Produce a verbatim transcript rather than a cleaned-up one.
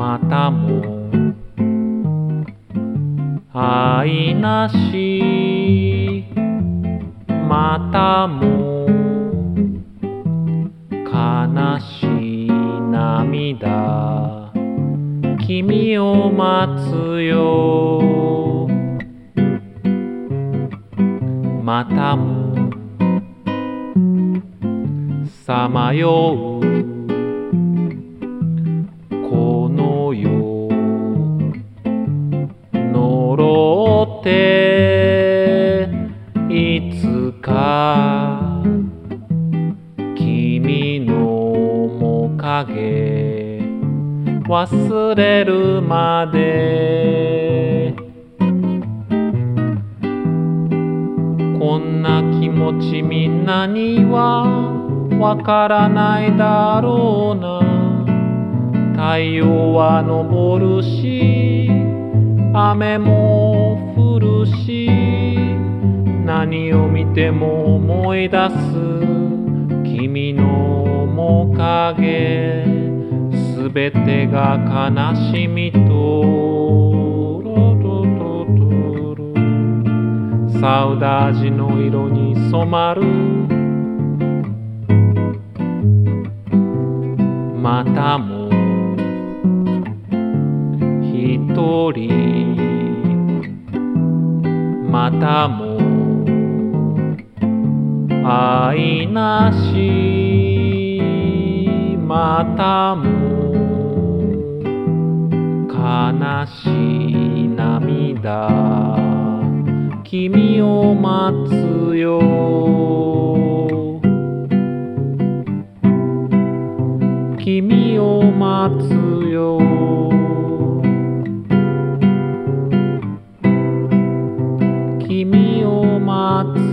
またも愛なしまたも悲しい涙君を待つよまたもさまようこの世呪っていつか君の面影忘れるまでこんな気持ちみんなにはわからないだろうな太陽は昇るし雨も降るし何を見ても思い出す君の面影すべてが悲しみとサウダージの色に染まるまたも一人またも愛なしまたも悲しい涙君を待つよ君を待つよ君を待つ